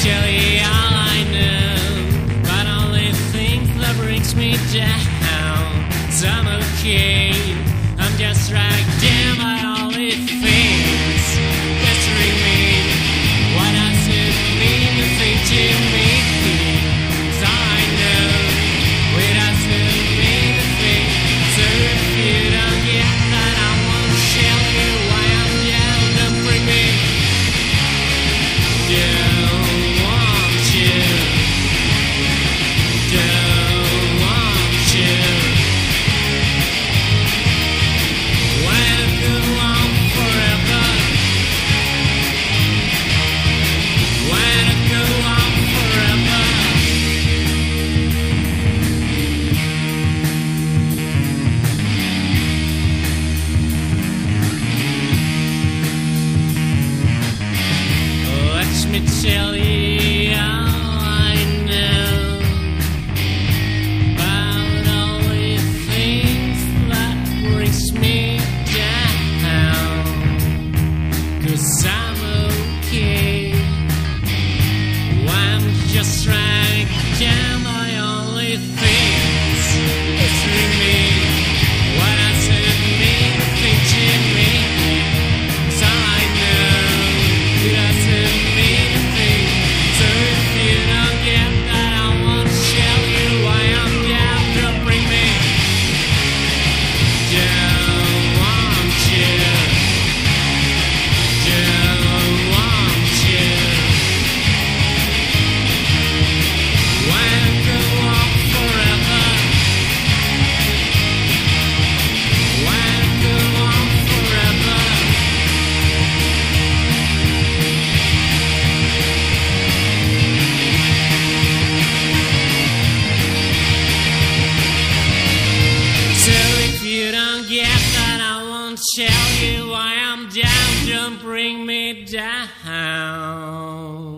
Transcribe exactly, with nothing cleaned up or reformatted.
tell you all I know, but only things that brings me down. So I'm okay, I'm just right down by all the things that remain. What does it mean to think to me? It's all I know. What does it mean to think? So if you don't get that, I won't tell you why I'm down. Don't bring me down. Let me tell you all I know about all the things that brings me down. 'Cause I'm okay, I'm just right down by only things that's remain. What does it mean to think to me? It's all I know. Who does it mean? Tell you why I'm down, don't bring me down.